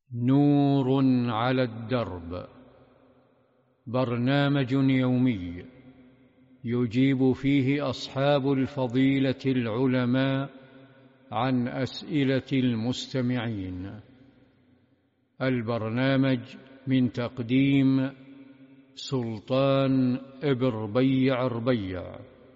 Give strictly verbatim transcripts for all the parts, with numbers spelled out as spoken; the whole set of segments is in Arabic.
نور على الدرب، برنامج يومي يجيب فيه أصحاب الفضيلة العلماء عن أسئلة المستمعين. البرنامج من تقديم سلطان ابن ربيع ربيع،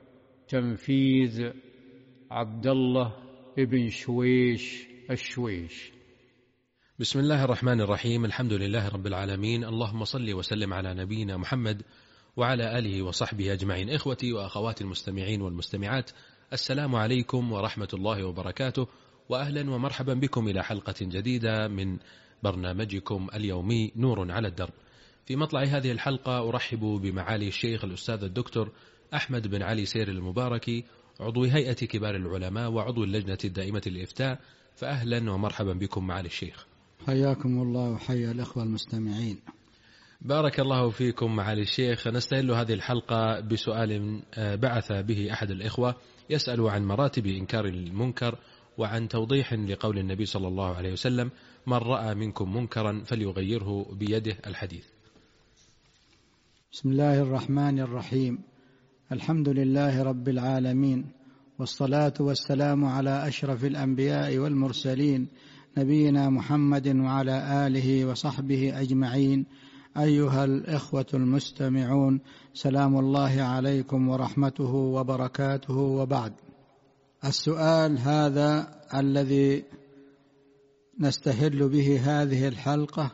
تنفيذ عبد الله ابن شويش الشويش. بسم الله الرحمن الرحيم. الحمد لله رب العالمين، اللهم صل وسلم على نبينا محمد وعلى آله وصحبه أجمعين. إخوتي وأخواتي المستمعين والمستمعات، السلام عليكم ورحمة الله وبركاته، وأهلا ومرحبا بكم إلى حلقة جديدة من برنامجكم اليومي نور على الدرب. في مطلع هذه الحلقة أرحب بمعالي الشيخ الأستاذ الدكتور أحمد بن علي سير المباركي، عضو هيئة كبار العلماء وعضو اللجنة الدائمة للإفتاء، فأهلا ومرحبا بكم معالي الشيخ. حياكم الله وحيا الأخوة المستمعين. بارك الله فيكم معالي الشيخ. نستهل هذه الحلقة بسؤال بعث به أحد الإخوة يسأل عن مراتب إنكار المنكر وعن توضيح لقول النبي صلى الله عليه وسلم: من رأى منكم منكرا فليغيره بيده، الحديث. بسم الله الرحمن الرحيم. الحمد لله رب العالمين، والصلاة والسلام على أشرف الأنبياء والمرسلين، نبينا محمد وعلى آله وصحبه أجمعين. أيها الإخوة المستمعون، سلام الله عليكم ورحمته وبركاته، وبعد. السؤال هذا الذي نستهل به هذه الحلقة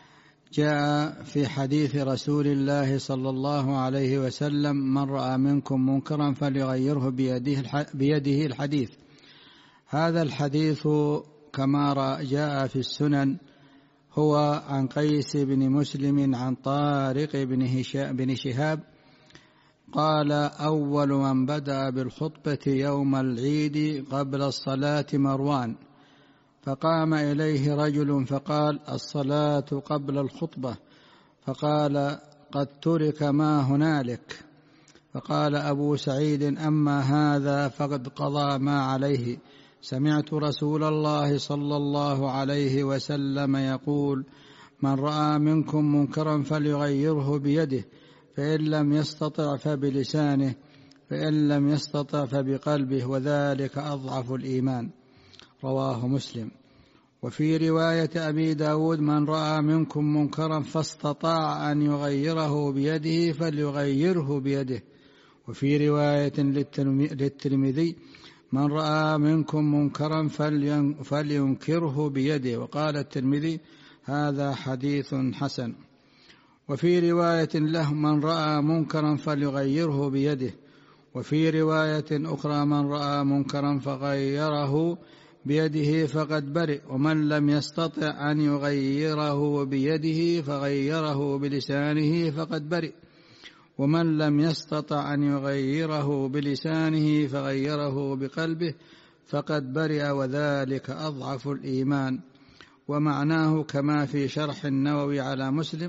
جاء في حديث رسول الله صلى الله عليه وسلم: من رأى منكم منكرا فليغيره بيده, بيده الحديث. هذا الحديث كما جاء في السنن هو عن قيس بن مسلم عن طارق بن شهاب قال: أول من بدأ بالخطبة يوم العيد قبل الصلاة مروان، فقام إليه رجل فقال: الصلاة قبل الخطبة. فقال: قد ترك ما هنالك. فقال أبو سعيد: أما هذا فقد قضى ما عليه. سمعت رسول الله صلى الله عليه وسلم يقول: من رأى منكم منكرا فليغيره بيده، فإن لم يستطع فبلسانه، فإن لم يستطع فبقلبه، وذلك أضعف الإيمان. رواه مسلم. وفي رواية أبي داود: من رأى منكم منكرا فاستطاع أن يغيره بيده فليغيره بيده. وفي رواية للترمذي: من رأى منكم منكرا فلينكره بيده. وقال الترمذي: هذا حديث حسن. وفي رواية له: من رأى منكرا فليغيره بيده. وفي رواية أخرى: من رأى منكرا فغيره بيده فقد برئ، ومن لم يستطع أن يغيره بيده فغيره بلسانه فقد برئ، ومن لم يستطع أن يغيره بلسانه فغيره بقلبه فقد برئ، وذلك أضعف الإيمان. ومعناه كما في شرح النووي على مسلم: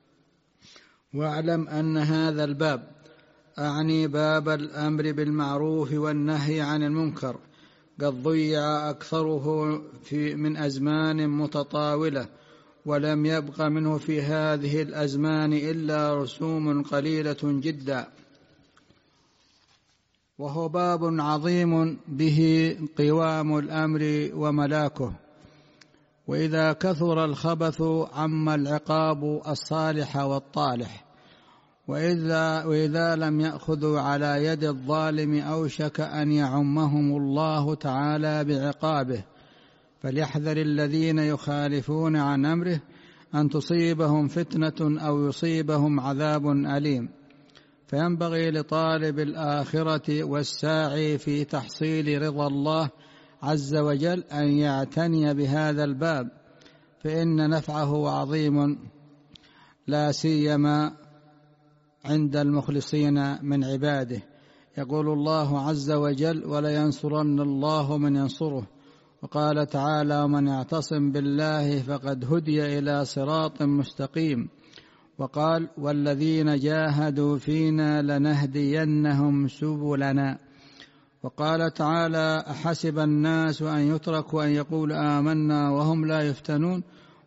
واعلم أن هذا الباب، أعني باب الأمر بالمعروف والنهي عن المنكر، قد ضيع أكثره في من أزمان متطاولة، ولم يبق منه في هذه الأزمان إلا رسوم قليلة جدا، وهو باب عظيم به قوام الأمر وملاكه. وإذا كثر الخبث عم العقاب الصالح والطالح، وإذا, وإذا لم يأخذوا على يد الظالم أوشك أن يعمهم الله تعالى بعقابه. فليحذر الذين يخالفون عن أمره أن تصيبهم فتنة أو يصيبهم عذاب أليم. فينبغي لطالب الآخرة والساعي في تحصيل رضا الله عز وجل أن يعتني بهذا الباب، فإن نفعه عظيم، لا سيما عند المخلصين من عباده. يقول الله عز وجل: ولينصرن الله من ينصره. وقال تعالى: ومن يعتصم بالله فقد هدي إلى صراط مستقيم. وقال: والذين جاهدوا فينا لنهدينهم سبلنا. وقال تعالى: أحسب الناس أن يتركوا أن يقولوا آمنا وهم لا يفتنون.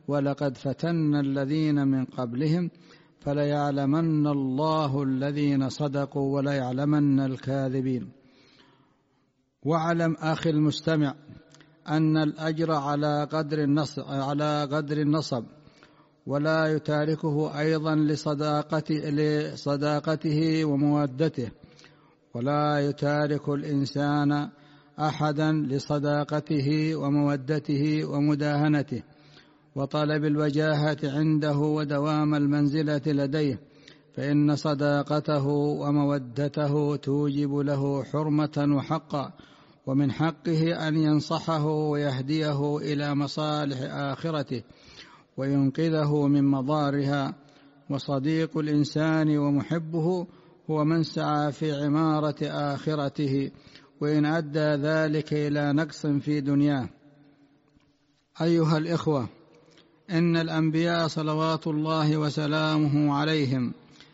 ولقد فتنا الذين من قبلهم فليعلمن الله الذين صدقوا وليعلمن الكاذبين. واعلم أخي المستمع أن الأجر على قدر النصب, على قدر النصب ولا يتاركه أيضا لصداقته, لصداقته ومودته، ولا يتارك الإنسان أحدا لصداقته ومودته ومداهنته وطلب الوجاهة عنده ودوام المنزلة لديه، فإن صداقته ومودته توجب له حرمة وحقا، ومن حقه أن ينصحه ويهديه إلى مصالح آخرته وينقذه من مضارها. وصديق الإنسان ومحبه هو من سعى في عمارة آخرته وإن أدى ذلك إلى نقص في دنياه. أيها الإخوة، إن الأنبياء صلوات الله وسلامه عليهم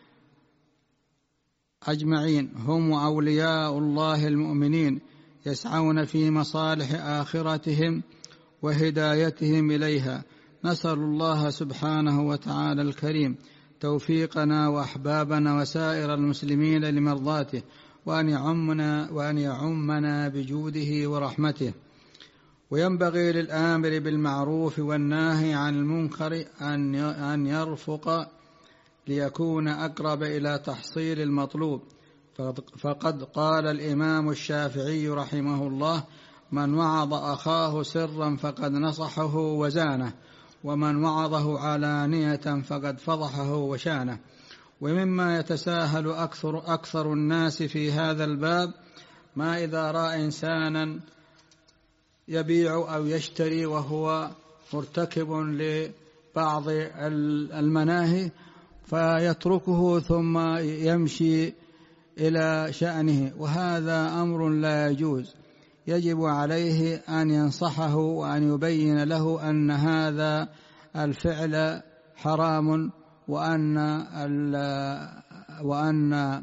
أجمعين هم أولياء الله المؤمنين يسعون في مصالح آخرتهم وهدايتهم إليها. نسأل الله سبحانه وتعالى الكريم توفيقنا وأحبابنا وسائر المسلمين لمرضاته، وأن يعمنا, وأن يعمنا بجوده ورحمته. وينبغي للآمر بالمعروف والناهي عن المنكر أن يرفق ليكون أقرب إلى تحصيل المطلوب، فقد قال الإمام الشافعي رحمه الله: من وعظ أخاه سرا فقد نصحه وزانه، ومن وعظه علانية فقد فضحه وشانه. ومما يتساهل أكثر, أكثر الناس في هذا الباب ما إذا رأى إنسانا يبيع أو يشتري وهو مرتكب لبعض المناهي فيتركه ثم يمشي إلى شأنه، وهذا أمر لا يجوز. يجب عليه أن ينصحه وأن يبين له أن هذا الفعل حرام، وأن وأن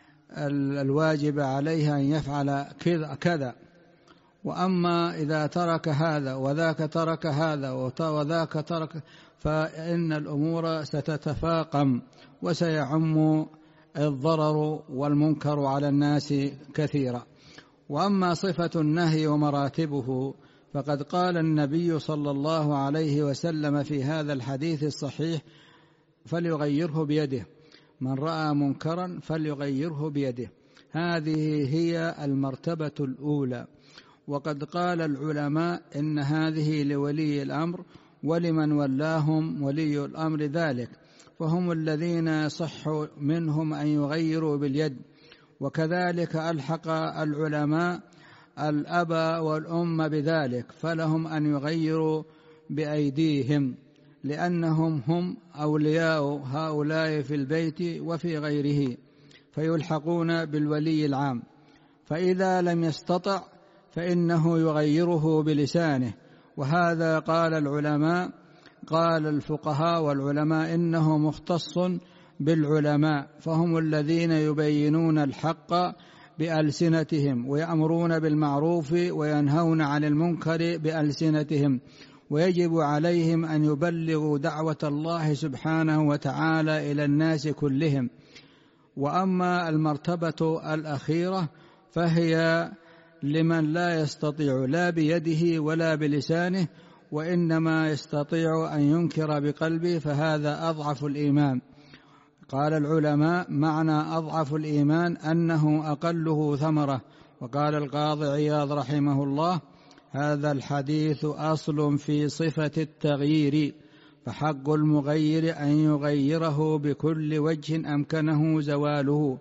الواجب عليه أن يفعل كذا. وأما إذا ترك هذا وذاك ترك هذا وذاك ترك، فإن الأمور ستتفاقم وسيعم الضرر والمنكر على الناس كثيرا. وأما صفة النهي ومراتبه فقد قال النبي صلى الله عليه وسلم في هذا الحديث الصحيح: فليغيره بيده، من رأى منكرا فليغيره بيده. هذه هي المرتبة الأولى. وقد قال العلماء إن هذه لولي الأمر ولمن ولاهم ولي الأمر ذلك، فهم الذين يصح منهم أن يغيروا باليد. وكذلك ألحق العلماء الأب والأم بذلك، فلهم أن يغيروا بأيديهم، لأنهم هم أولياء هؤلاء في البيت وفي غيره، فيلحقون بالولي العام. فإذا لم يستطع فإنه يغيره بلسانه. وهذا قال العلماء قال الفقهاء والعلماء إنه مختص بالعلماء، فهم الذين يبينون الحق بألسنتهم ويأمرون بالمعروف وينهون عن المنكر بألسنتهم، ويجب عليهم أن يبلغوا دعوة الله سبحانه وتعالى إلى الناس كلهم. وأما المرتبة الأخيرة فهي لمن لا يستطيع لا بيده ولا بلسانه، وإنما يستطيع أن ينكر بقلبه، فهذا أضعف الإيمان. قال العلماء: معنى أضعف الإيمان أنه أقله ثمرة. وقال القاضي عياض رحمه الله: هذا الحديث أصل في صفة التغيير، فحق المغير أن يغيره بكل وجه أمكنه زواله،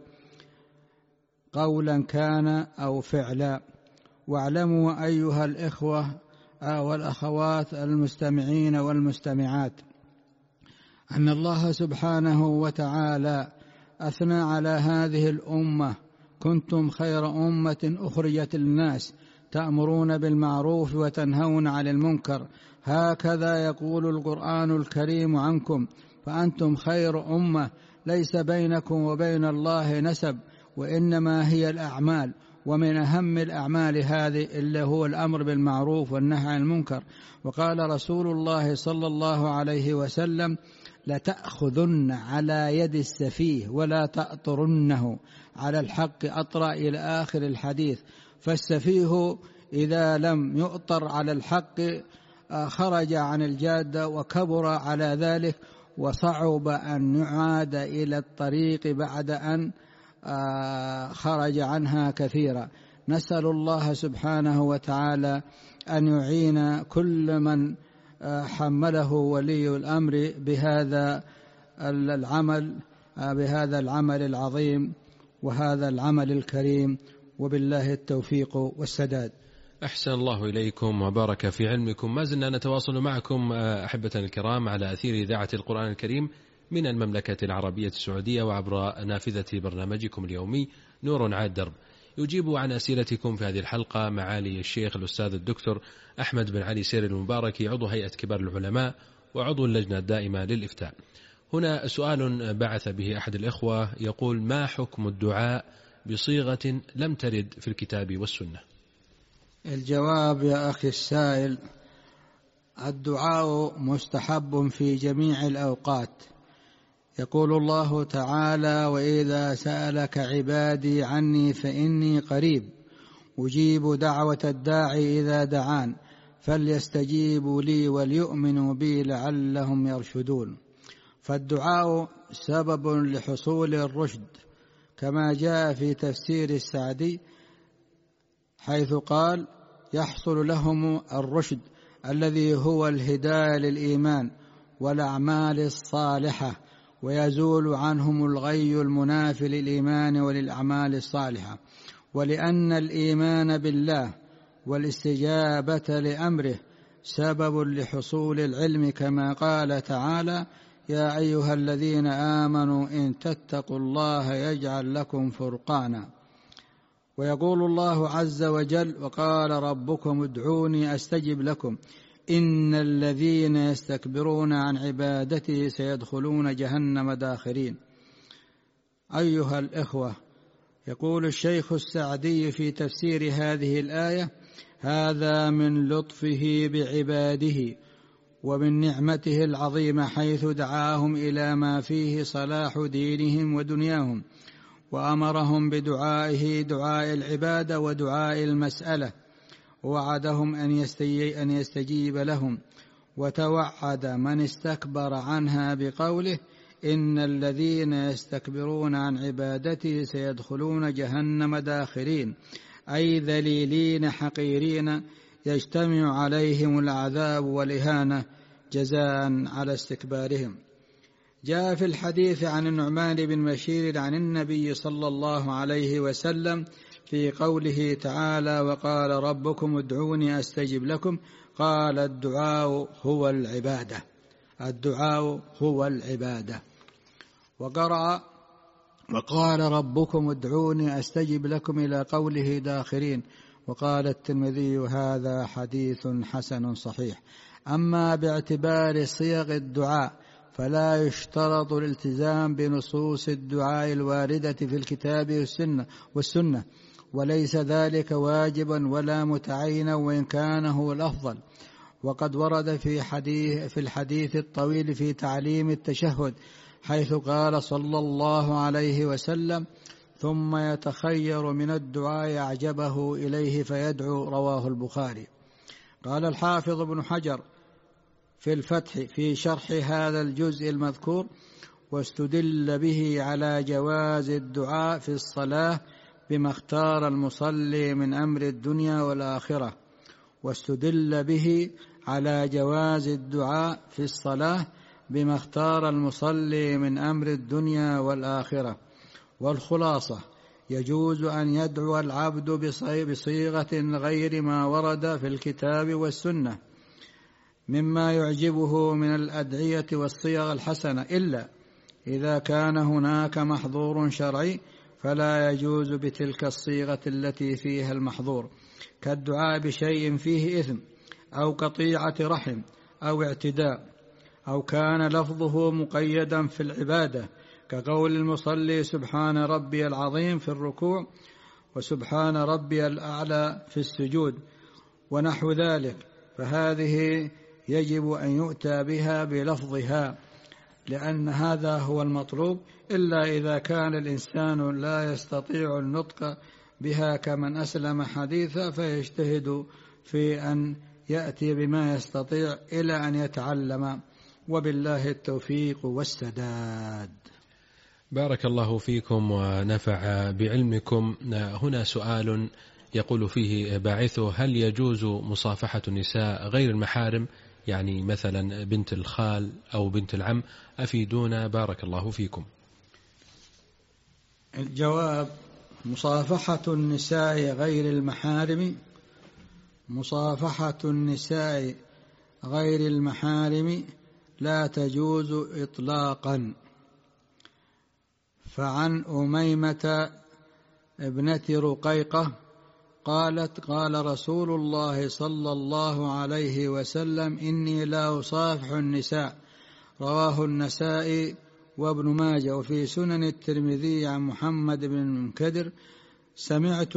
قولا كان أو فعلا. واعلموا أيها الإخوة والأخوات المستمعين والمستمعات أن الله سبحانه وتعالى أثنى على هذه الأمة: كنتم خير أمة أخرجت للناس تأمرون بالمعروف وتنهون عن المنكر، هكذا يقول القرآن الكريم عنكم، فأنتم خير أمة، ليس بينكم وبين الله نسب، وإنما هي الأعمال، ومن أهم الأعمال هذه اللي هو الأمر بالمعروف والنهي عن المنكر. وقال رسول الله صلى الله عليه وسلم: لتأخذن على يد السفيه ولا تأطرنه على الحق أطرا، إلى آخر الحديث. فالسفيه إذا لم يؤطر على الحق خرج عن الجادة وكبر على ذلك، وصعب أن يعاد إلى الطريق بعد أن خرج عنها كثيرا. نسأل الله سبحانه وتعالى أن يعين كل من حمله ولي الأمر بهذا العمل بهذا العمل العظيم وهذا العمل الكريم، وبالله التوفيق والسداد. أحسن الله إليكم وبارك في علمكم. ما زلنا نتواصل معكم أحبة الكرام على أثير إذاعة القرآن الكريم من المملكة العربية السعودية وعبر نافذة برنامجكم اليومي نور على الدرب. يجيب عن أسئلتكم في هذه الحلقة معالي الشيخ الأستاذ الدكتور أحمد بن علي سير المباركي، عضو هيئة كبار العلماء وعضو اللجنة الدائمة للإفتاء. هنا سؤال بعث به أحد الإخوة يقول: ما حكم الدعاء بصيغة لم ترد في الكتاب والسنة؟ الجواب يا أخي السائل: الدعاء مستحب في جميع الأوقات. يقول الله تعالى: وإذا سألك عبادي عني فإني قريب أجيب دعوة الداعي إذا دعان فليستجيبوا لي وليؤمنوا بي لعلهم يرشدون. فالدعاء سبب لحصول الرشد، كما جاء في تفسير السعدي حيث قال: يحصل لهم الرشد الذي هو الهداية للإيمان والأعمال الصالحة، ويزول عنهم الغي المنافي للإيمان وللأعمال الصالحة. ولأن الإيمان بالله والاستجابة لأمره سبب لحصول العلم، كما قال تعالى: يا أيها الذين آمنوا إن تتقوا الله يجعل لكم فرقانا. ويقول الله عز وجل: وقال ربكم ادعوني أستجب لكم إن الذين يستكبرون عن عبادتي سيدخلون جهنم داخرين. أيها الإخوة، يقول الشيخ السعدي في تفسير هذه الآية: هذا من لطفه بعباده ومن نعمته العظيمة، حيث دعاهم إلى ما فيه صلاح دينهم ودنياهم، وأمرهم بدعائه دعاء العبادة ودعاء المسألة، ووعدهم أن يستجيب لهم، وتوعد من استكبر عنها بقوله: إن الذين يستكبرون عن عبادتي سيدخلون جهنم داخرين، أي ذليلين حقيرين يجتمع عليهم العذاب والإهانة جزاء على استكبارهم. جاء في الحديث عن النعمان بن بشير عن النبي صلى الله عليه وسلم في قوله تعالى: وقال ربكم ادعوني أستجب لكم، قال: الدعاء هو العبادة. الدعاء هو العبادة. وقرأ: وقال ربكم ادعوني أستجب لكم إلى قوله داخرين. وقال الترمذي: هذا حديث حسن صحيح. أما باعتبار صيغ الدعاء فلا يشترط الالتزام بنصوص الدعاء الواردة في الكتاب والسنة, والسنة وليس ذلك واجبا ولا متعينا، وإن كان هو الأفضل. وقد ورد في, حديث في الحديث الطويل في تعليم التشهد حيث قال صلى الله عليه وسلم: ثم يتخير من الدعاء أعجبه إليه فيدعو، رواه البخاري. قال الحافظ ابن حجر في الفتح في شرح هذا الجزء المذكور: واستدل به على جواز الدعاء في الصلاة بما اختار المصلي من أمر الدنيا والآخرة. واستدل به على جواز الدعاء في الصلاة بما اختار المصلي من أمر الدنيا والآخرة. والخلاصة: يجوز أن يدعو العبد بصيغة غير ما ورد في الكتاب والسنة مما يعجبه من الأدعية والصيغ الحسنة، إلا إذا كان هناك محظور شرعي فلا يجوز بتلك الصيغة التي فيها المحظور، كالدعاء بشيء فيه إثم أو قطيعة رحم أو اعتداء، أو كان لفظه مقيدا في العبادة كقول المصلي سبحان ربي العظيم في الركوع وسبحان ربي الأعلى في السجود ونحو ذلك، فهذه يجب أن يؤتى بها بلفظها، لأن هذا هو المطلوب، إلا إذا كان الإنسان لا يستطيع النطق بها كمن أسلم حديثا، فيجتهد في أن يأتي بما يستطيع إلى أن يتعلم، وبالله التوفيق والسداد. بارك الله فيكم ونفع بعلمكم. هنا سؤال يقول فيه باعثه: هل يجوز مصافحة النساء غير المحارم، يعني مثلا بنت الخال أو بنت العم؟ أفيدونا بارك الله فيكم. الجواب: مصافحة النساء غير المحارم مصافحة النساء غير المحارم لا تجوز إطلاقا. فعن أميمة ابنة رقيقة قالت: قال رسول الله صلى الله عليه وسلم: إني لا أصافح النساء. رواه النسائي وابن ماجه. وفي سنن الترمذي عن محمد بن المنكدر: سمعت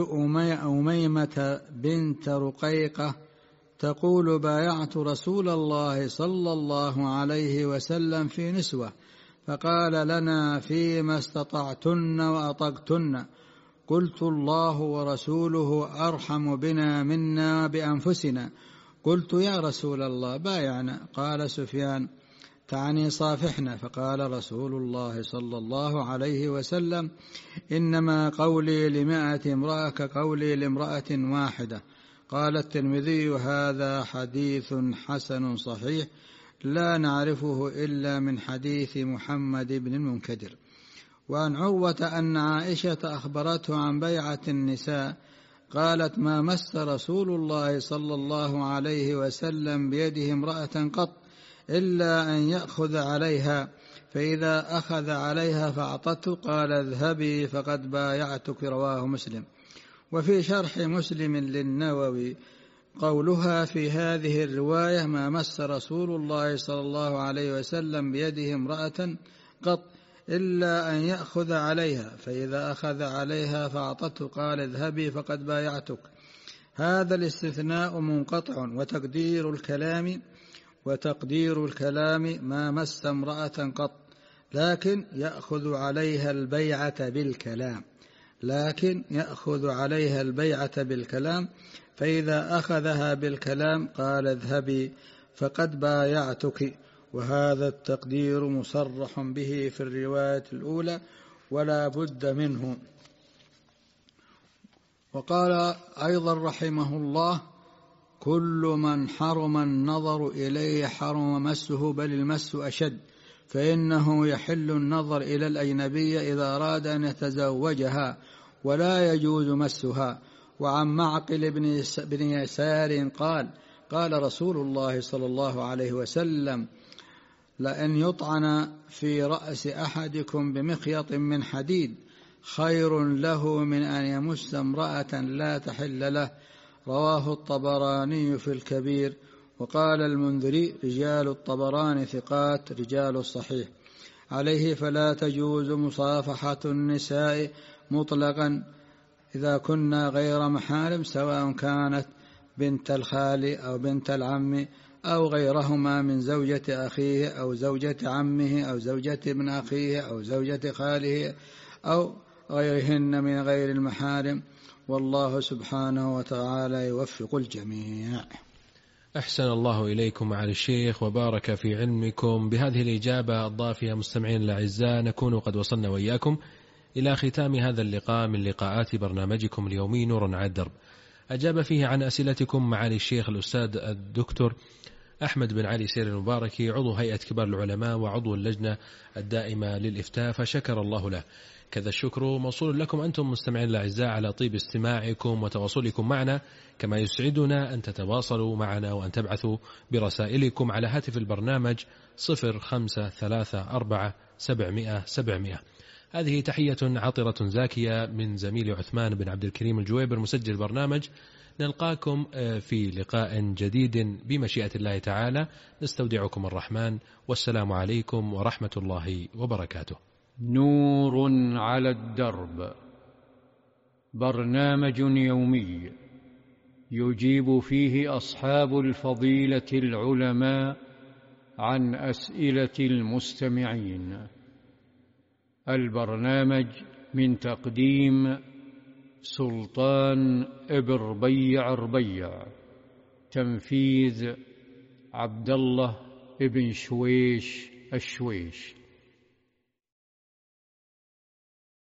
أميمة بنت رقيقة تقول: بايعت رسول الله صلى الله عليه وسلم في نسوة، فقال لنا: فيما استطعتن وأطقتن؟ قلت: الله ورسوله أرحم بنا منا بأنفسنا. قلت: يا رسول الله بايعنا. قال سفيان: تعني صافحنا. فقال رسول الله صلى الله عليه وسلم: إنما قولي لمائة امرأة كقولي لامرأة واحدة. قال الترمذي: هذا حديث حسن صحيح لا نعرفه إلا من حديث محمد بن المنكدر. وعن عروة أن عائشة أخبرته عن بيعة النساء قالت: ما مس رسول الله صلى الله عليه وسلم بيده امرأة قط إلا أن يأخذ عليها، فإذا أخذ عليها فأعطته قال: اذهبي فقد بايعتك. رواه مسلم. وفي شرح مسلم للنووي قولها في هذه الرواية: ما مس رسول الله صلى الله عليه وسلم بيده امرأة قط إلا أن يأخذ عليها، فإذا أخذ عليها فأعطته قال: اذهبي فقد بايعتك. هذا الاستثناء منقطع، وتقدير الكلام وتقدير الكلام ما مس امرأة قط، لكن يأخذ عليها البيعة بالكلام لكن يأخذ عليها البيعة بالكلام فإذا أخذها بالكلام قال: اذهبي فقد بايعتك. وهذا التقدير مصرح به في الرواية الأولى ولا بد منه. وقال أيضا رحمه الله: كل من حرم النظر إليه حرم مسه، بل المس أشد، فإنه يحل النظر إلى الأجنبية إذا أراد أن يتزوجها ولا يجوز مسها. وعن معقل بن يسار قال: قال رسول الله صلى الله عليه وسلم: لأن يطعن في رأس أحدكم بمخيط من حديد خير له من أن يمس امرأة لا تحل له. رواه الطبراني في الكبير. وقال المنذري: رجال الطبراني ثقات رجال الصحيح. عليه فلا تجوز مصافحة النساء مطلقا إذا كنا غير محارم، سواء كانت بنت الخال أو بنت العم أو غيرهما من زوجة أخيه أو زوجة عمه أو زوجة ابن أخيه أو زوجة خاله أو غيرهن من غير المحارم. والله سبحانه وتعالى يوفق الجميع. أحسن الله إليكم معالي الشيخ وبارك في علمكم. بهذه الإجابة الضافية مستمعين الأعزاء نكون قد وصلنا وإياكم إلى ختام هذا اللقاء من لقاءات برنامجكم اليومي نور على الدرب، أجاب فيه عن أسئلتكم معالي الشيخ الأستاذ الدكتور أحمد بن علي سير المباركي، عضو هيئة كبار العلماء وعضو اللجنة الدائمة للإفتاء، فشكر الله له. كذا الشكر موصول لكم أنتم مستمعين الأعزاء على طيب استماعكم وتواصلكم معنا، كما يسعدنا أن تتواصلوا معنا وأن تبعثوا برسائلكم على هاتف البرنامج صفر خمسة ثلاثة أربعة سبعمائة سبعمائة. هذه تحية عطرة زاكية من زميل عثمان بن عبد الكريم الجويبر مسجل برنامج. نلقاكم في لقاء جديد بمشيئة الله تعالى، نستودعكم الرحمن، والسلام عليكم ورحمة الله وبركاته. نور على الدرب. برنامج يومي يجيب فيه أصحاب الفضيلة العلماء عن أسئلة المستمعين. البرنامج من تقديم سلطان ابن ربيع ربيع، تنفيذ عبد الله ابن شويش الشويش.